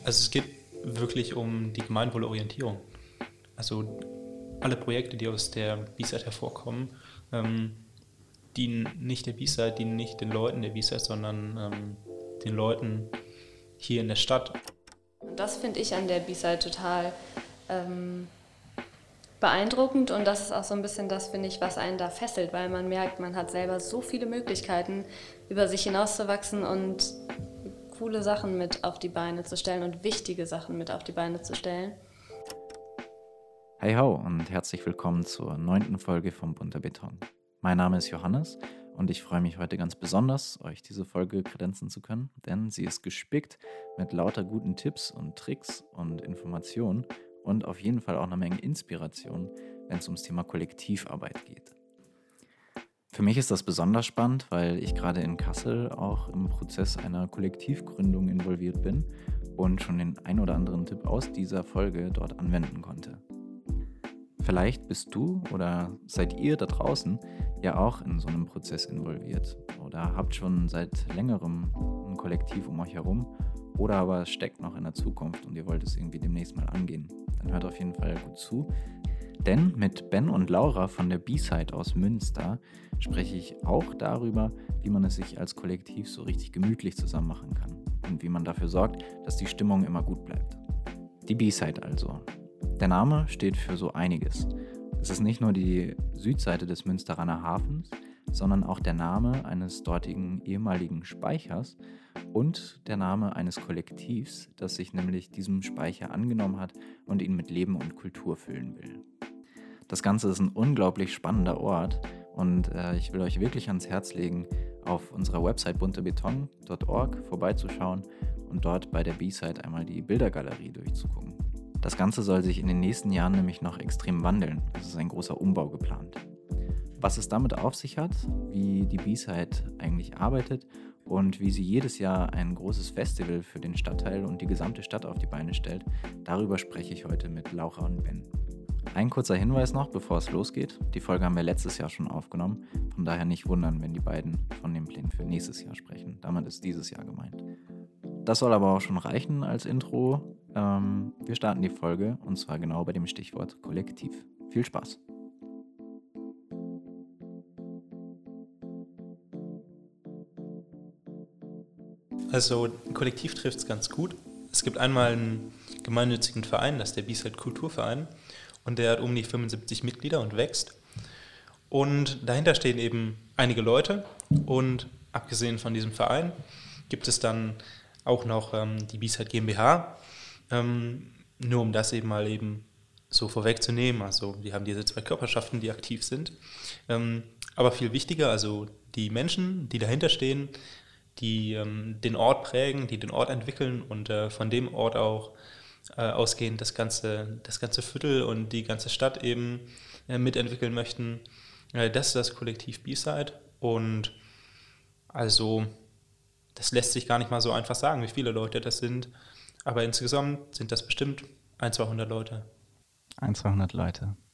Also es geht wirklich um die Gemeinwohlorientierung. Also alle Projekte, die aus der B-Side hervorkommen, dienen nicht der B-Side, dienen nicht den Leuten der B-Side, sondern den Leuten hier in der Stadt. Und das finde ich an der B-Side total beeindruckend, und das ist auch so ein bisschen das, finde ich, was einen da fesselt, weil man merkt, man hat selber so viele Möglichkeiten, über sich hinauszuwachsen und coole Sachen mit auf die Beine zu stellen und wichtige Sachen mit auf die Beine zu stellen. Hey ho und herzlich willkommen zur 9. Folge vom Bunter Beton. Mein Name ist Johannes und ich freue mich heute ganz besonders, euch diese Folge kredenzen zu können, denn sie ist gespickt mit lauter guten Tipps und Tricks und Informationen und auf jeden Fall auch eine Menge Inspiration, wenn es ums Thema Kollektivarbeit geht. Für mich ist das besonders spannend, weil ich gerade in Kassel auch im Prozess einer Kollektivgründung involviert bin und schon den ein oder anderen Tipp aus dieser Folge dort anwenden konnte. Vielleicht bist du oder seid ihr da draußen ja auch in so einem Prozess involviert oder habt schon seit längerem ein Kollektiv um euch herum oder aber es steckt noch in der Zukunft und ihr wollt es irgendwie demnächst mal angehen. Dann hört auf jeden Fall gut zu, denn mit Ben und Laura von der B-Side aus Münster spreche ich auch darüber, wie man es sich als Kollektiv so richtig gemütlich zusammen machen kann und wie man dafür sorgt, dass die Stimmung immer gut bleibt. Die B-Side also. Der Name steht für so einiges. Es ist nicht nur die Südseite des Münsteraner Hafens, sondern auch der Name eines dortigen ehemaligen Speichers und der Name eines Kollektivs, das sich nämlich diesem Speicher angenommen hat und ihn mit Leben und Kultur füllen will. Das Ganze ist ein unglaublich spannender Ort und ich will euch wirklich ans Herz legen, auf unserer Website bunterbeton.org vorbeizuschauen und dort bei der B-Side einmal die Bildergalerie durchzugucken. Das Ganze soll sich in den nächsten Jahren nämlich noch extrem wandeln. Es ist ein großer Umbau geplant. Was es damit auf sich hat, wie die B-Side eigentlich arbeitet und wie sie jedes Jahr ein großes Festival für den Stadtteil und die gesamte Stadt auf die Beine stellt, darüber spreche ich heute mit Laura und Ben. Ein kurzer Hinweis noch, bevor es losgeht. Die Folge haben wir letztes Jahr schon aufgenommen. Von daher nicht wundern, wenn die beiden von den Plänen für nächstes Jahr sprechen. Damit ist dieses Jahr gemeint. Das soll aber auch schon reichen als Intro. Wir starten die Folge und zwar genau bei dem Stichwort Kollektiv. Viel Spaß! Also ein Kollektiv trifft es ganz gut. Es gibt einmal einen gemeinnützigen Verein, das ist der B-Side Kulturverein, und der hat um die 75 Mitglieder und wächst. Und dahinter stehen eben einige Leute, und abgesehen von diesem Verein gibt es dann auch noch die B-Side GmbH, nur um das eben so vorwegzunehmen. Also die haben diese 2 Körperschaften, die aktiv sind. Aber viel wichtiger, also die Menschen, die dahinter stehen, die den Ort prägen, die den Ort entwickeln und von dem Ort auch ausgehend das ganze Viertel und die ganze Stadt eben mitentwickeln möchten. Das ist das Kollektiv B-Side, und also das lässt sich gar nicht mal so einfach sagen, wie viele Leute das sind, aber insgesamt sind das bestimmt 100-200 Leute. 100-200 Leute.